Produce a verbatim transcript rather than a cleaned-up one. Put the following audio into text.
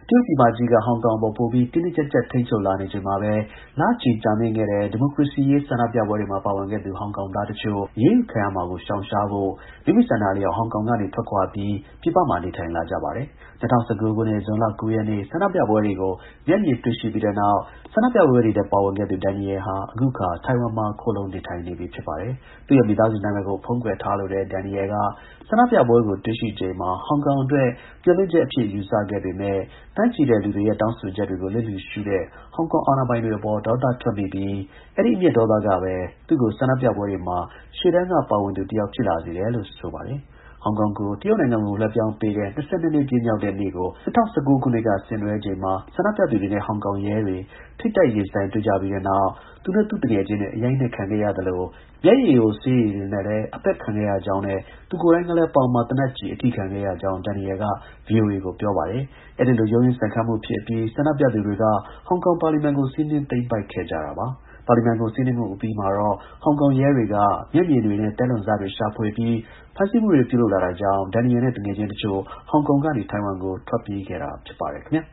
တရုတ်ပြည်မကြီးက ဟောင်ကောင်အပေါ် ပိုပြီး တင်းတင်းကျပ်ကျပ် ထိန်းချုပ်လာနေချိန်မှာပဲ လချီကြာမြင့်ခဲ့တဲ့ ဒီမိုကရေစီရေး ဆန္ဒပြပွဲတွေမှာ ပါဝင်ခဲ့သူ ဟောင်ကောင်သားတစ်ချို့ အရေးယူခံရမှာကို ရှောင်ရှားဖို့ မိမိဆန္ဒအလျောက် ဟောင်ကောင်ကနေ ထွက်ခွာပြီး ပြည်ပမှာ နေထိုင်လာကြပါတယ်။ ၂၀၁၉ ခုနှစ် ဇွန်လ ၉ ရက်နေ့ ဆန္ဒပြပွဲတွေကို မျက်မြင်တွေ့ရှိပြီးတဲ့နောက် ဆန္ဒပြပွဲတွေထဲ ပါဝင်ခဲ့သူ Daniel ဟာ အခုအခါ ထိုင်ဝမ်မှာ ခိုလှုံနေထိုင်နေပြီ ဖြစ်ပါတယ်။ သူ့ရဲ့ မိသားစုနာမည်ကို ဖုံးကွယ်ထားလိုတဲ့ Daniel က ဆန္ဒပြပွဲကို တွေ့ရှိချိန်မှာ ဟောင်ကောင်အတွက် မျှော်လင့်ချက်အဖြစ် ယူဆခဲ့ပေမဲ့ သန်းချီတဲ့လူတွေရဲ့ တောင်းဆိုချက်တွေကို လျစ်လျူရှုတဲ့ ဟောင်ကောင်အာဏာပိုင်တွေအပေါ် ဒေါသထွက်မိပြီး အဲဒီ အမျက်ဒေါသကပဲ သူ့ကို ဆန္ဒပြပွဲတွေမှာ ရှေ့တန်းက ပါဝင်သူတစ်ယောက် ဖြစ်လာစေတယ်လို့ ဆိုပါတယ်။ ဟောင်ကောင်ကို တရုတ်နိုင်ငံကို လွှဲပြောင်းပေးတဲ့ ၂၂ နှစ်ပြည့်မြောက်တဲ့နေ့ကို ၂၀၁၉ ခုနှစ်က ဆင်နွှဲချိန်မှာ ဆန္ဒပြသူတွေနဲ့ ဟောင်ကောင်ရဲတွေ ထိပ်တိုက်ရင်ဆိုင်တွေ့ကြပြီးတဲ့နောက် သူနဲ့ သူ့သူငယ်ချင်းတွေ အရိုက်အနှက်ခံခဲ့ရသလို မျက်ရည်ယိုဆေးရည်တွေနဲ့လည်း အပက်ခံခဲ့ရကြောင်းနဲ့ သူကိုယ်တိုင်ကလည်း ပေါင်မှာ သေနတ်ကျည် အထိခံခဲ့ရကြောင်း Daniel က ဗွီအိုအေကို ပြောပါတယ်။ အဲဒီလို ရုန်းရင်းဆန်ခတ်မှုဖြစ်အပြီး ဆန္ဒပြသူတွေက ဟောင်ကောင် ပါလီမန်ကို စီးနင်းသိမ်းပိုက်ခဲ့ကြတာပါ။ ပါလီမန်ကို စီးနင်းမှုအပြီးမှာတော့ ဟောင်ကောင်ရဲတွေက မျက်မြင်တွေနဲ့ သဲလွန်စတွေ ရှာဖွေပြီး ဖမ်းဆီးမှုတွေ ပြုလုပ်လာတာကြောင့် Daniel နဲ့ သူငယ်ချင်းတစ်ချို့ ဟောင်ကောင်ကနေ ထိုင်ဝမ်ကို ထွက်ပြေးခဲ့တာ ဖြစ်ပါတယ် ခင်ဗျာ